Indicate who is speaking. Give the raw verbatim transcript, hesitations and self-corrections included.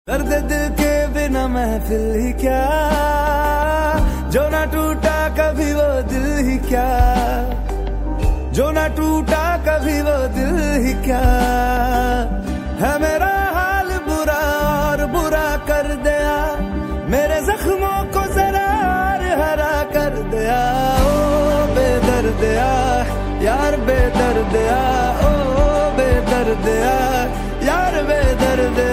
Speaker 1: दर्द दिल के बिना महफिल ही क्या, जो ना टूटा कभी वो दिल ही क्या, जो ना टूटा कभी वो दिल ही क्या। है मेरा हाल बुरा और बुरा कर दिया, मेरे जख्मों को जरा हरा कर दिया। ओ बेदर्दिया यार बेदर्दिया, ओ बेदर्दिया यार बेदर्दिया।